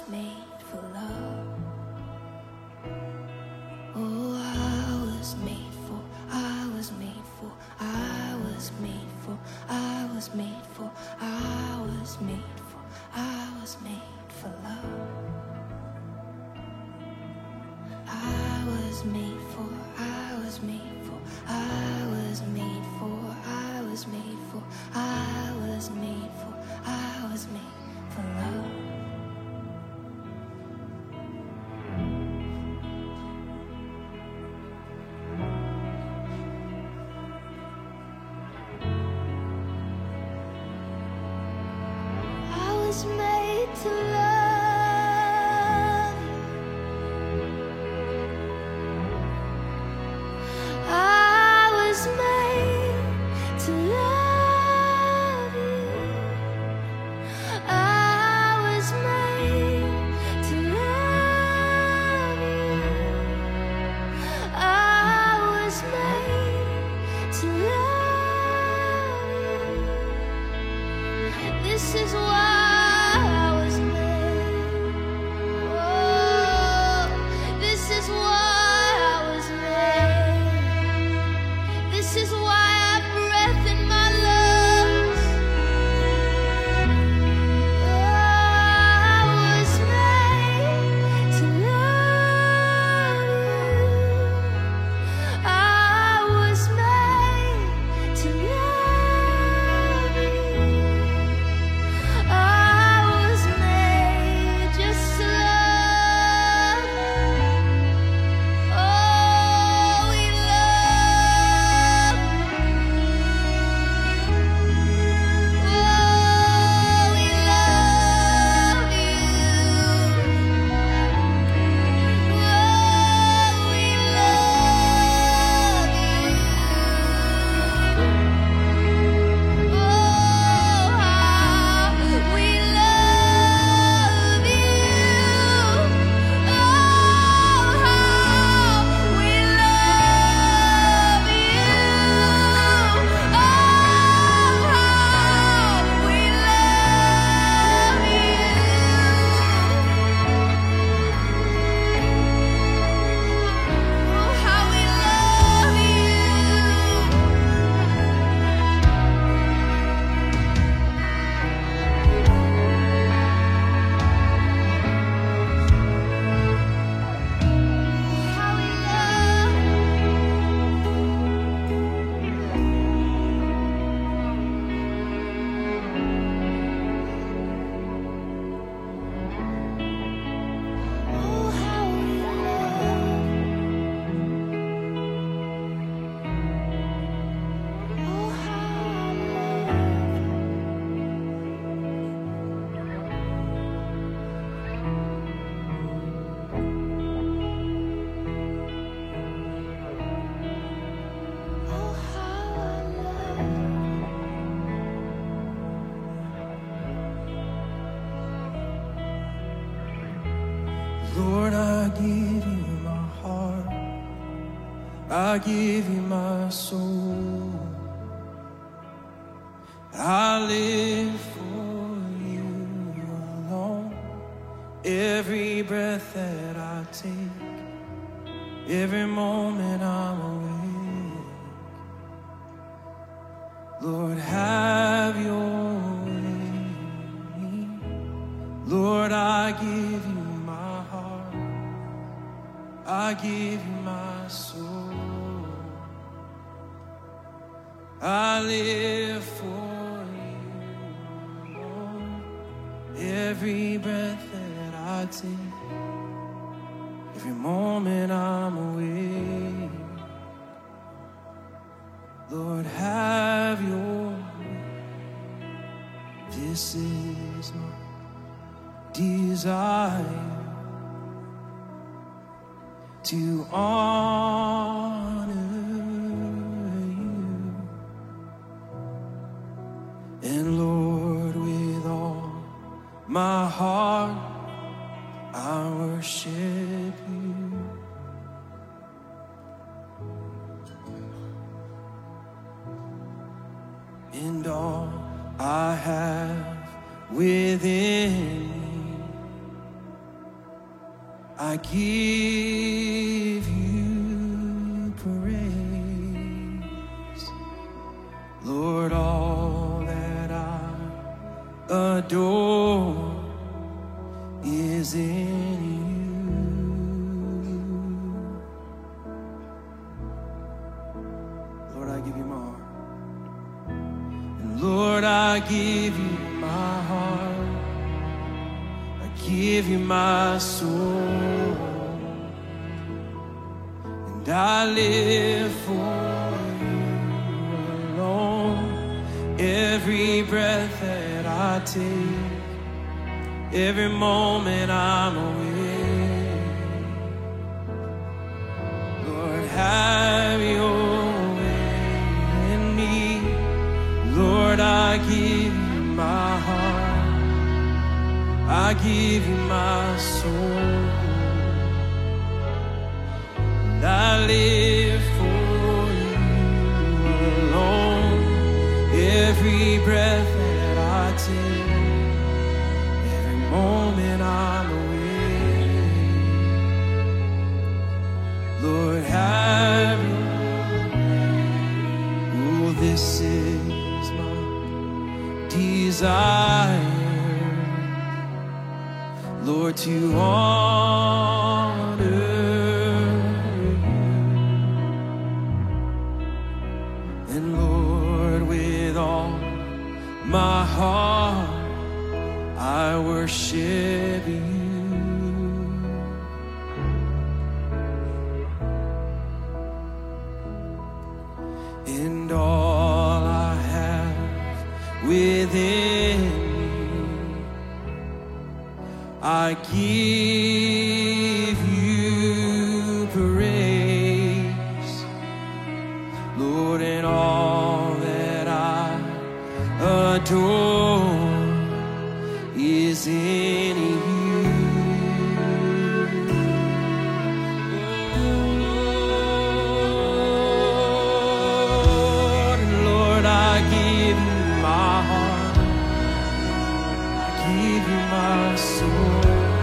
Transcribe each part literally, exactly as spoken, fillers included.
made for love. Oh, I was made for, I was made for, I was made for, I was made for, I was made for, I was made for love. I was made for, I was made for, I was made for, I was made for, I was made for, I was made for love. I was made to love you. I was made to love you. I was made to love you. I was made to love you. This is why I was made. Oh, this is why I was made. This is why I have breath in my lungs. Oh, I was made to love you. I was made to love you. I was made just to love you. Oh, we love you. Oh, we love you. Oh, we love you. Oh, how we love you. Oh, how we love you. Oh, how we love you. Oh, how we love you. How we love Oh, how we love Oh, how I love Oh, how I love Lord, I give you my heart. I give you my soul. I live for you alone. Every breath that I take, every moment I'm awake. Lord, have your way in me. Lord, I give you my heart. I give you my soul. I live for you, Lord. Every breath that I take, every moment I'm awake. Lord, have your way. This is my desire, to honor you. And Lord, with all my heart, I worship you. And all I have within me, I give you praise. Lord, all that I adore is in you. Lord, I give you my heart. And Lord, I give you my heart. I give you my soul. And I live for you alone. Every breath that I take, every moment I'm awake. Lord, have your way in me. Lord, I give you my heart. I give you my soul. And I live for you alone. Every breath that I take, moment I'm awake. Lord, have your way. Oh, this is my desire, Lord, to honor you. And Lord, with all my heart I worship you. And all I have within me, I give you praise. Lord, and all that I adore is in you. Lord, Lord, I give you my heart. I give you my soul.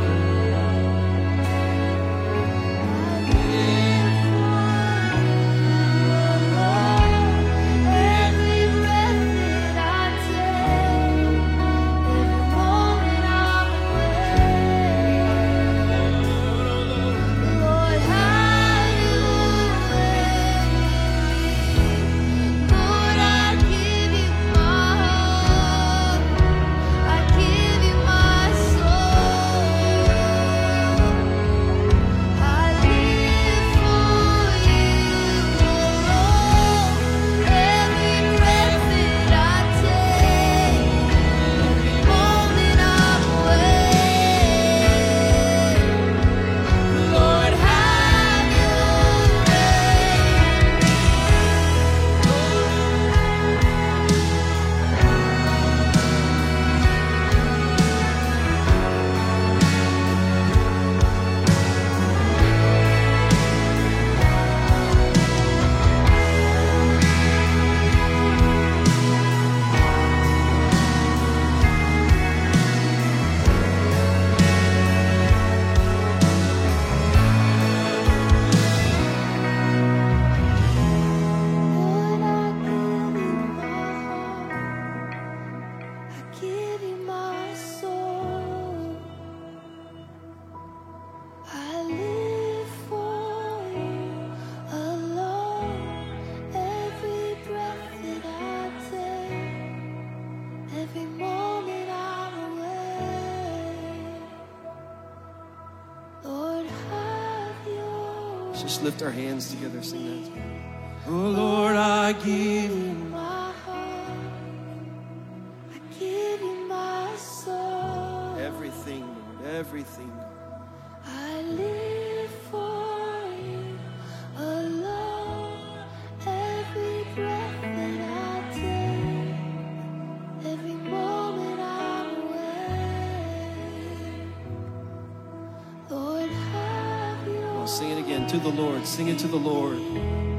Just lift our hands together, sing that. Oh Lord, I give you my heart. I give you my soul. everything, Lord, everything. I live for you alone. Every breath that I take, every moment I'm awake. Lord, have your Oh, sing it again to the Lord. Sing it to the Lord.